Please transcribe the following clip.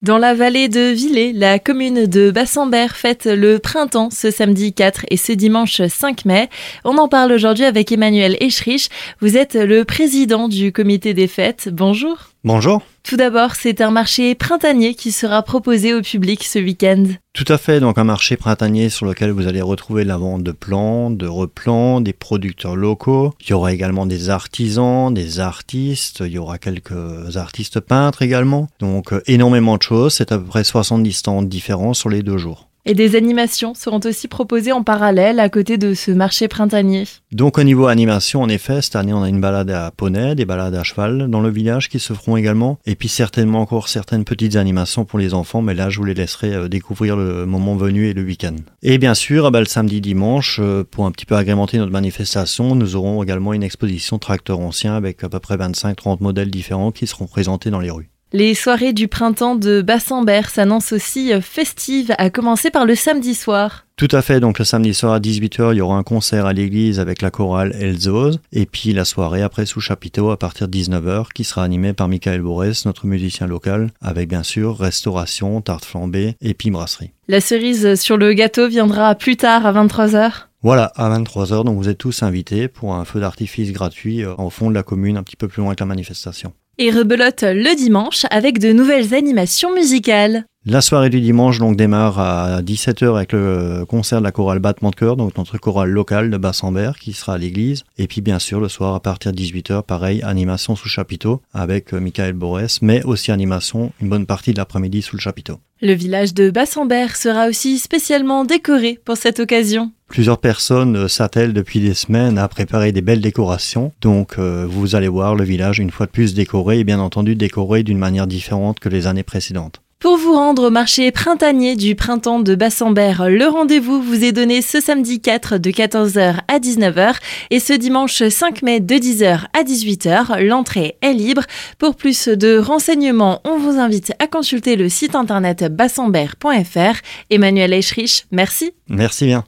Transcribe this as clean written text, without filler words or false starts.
Dans la vallée de Villers, la commune de Bassambert fête le printemps ce samedi 4 et ce dimanche 5 mai. On en parle aujourd'hui avec Emmanuel Eschrich. Vous êtes le président du comité des fêtes. Bonjour. Bonjour. Tout d'abord, c'est un marché printanier qui sera proposé au public ce week-end. Tout à fait, donc un marché printanier sur lequel vous allez retrouver la vente de plants, de replants, des producteurs locaux. Il y aura également des artisans, des artistes, il y aura quelques artistes peintres également. Donc énormément de choses, c'est à peu près 70 stands différents sur les 2 jours. Et des animations seront aussi proposées en parallèle à côté de ce marché printanier. Donc au niveau animation, en effet, cette année on a une balade à poney, des balades à cheval dans le village qui se feront également. Et puis certainement encore certaines petites animations pour les enfants, mais là je vous les laisserai découvrir le moment venu et le week-end. Et bien sûr, le samedi, dimanche, pour un petit peu agrémenter notre manifestation, nous aurons également une exposition tracteurs anciens avec à peu près 25-30 modèles différents qui seront présentés dans les rues. Les soirées du printemps de Bassambert s'annoncent aussi festives, à commencer par le samedi soir. Tout à fait, donc le samedi soir à 18h, il y aura un concert à l'église avec la chorale Elzos, et puis la soirée après sous chapiteau à partir de 19h, qui sera animée par Michael Borès, notre musicien local, avec bien sûr restauration, tarte flambée et puis brasserie. La cerise sur le gâteau viendra plus tard à 23h. Voilà, à 23h, donc vous êtes tous invités pour un feu d'artifice gratuit au fond de la commune, un petit peu plus loin que la manifestation. Et rebelote le dimanche avec de nouvelles animations musicales. La soirée du dimanche donc démarre à 17h avec le concert de la chorale Battement de Cœur, donc notre chorale locale de Bassambert qui sera à l'église. Et puis bien sûr le soir à partir de 18h, pareil, animation sous chapiteau avec Michael Borès, mais aussi animation une bonne partie de l'après-midi sous le chapiteau. Le village de Bassambert sera aussi spécialement décoré pour cette occasion. Plusieurs personnes s'attellent depuis des semaines à préparer des belles décorations. Donc vous allez voir le village une fois de plus décoré et bien entendu décoré d'une manière différente que les années précédentes. Pour vous rendre au marché printanier du printemps de Bassambert, le rendez-vous vous est donné ce samedi 4 de 14h à 19h et ce dimanche 5 mai de 10h à 18h. L'entrée est libre. Pour plus de renseignements, on vous invite à consulter le site internet bassambert.fr. Emmanuel Eschrich, merci. Merci bien.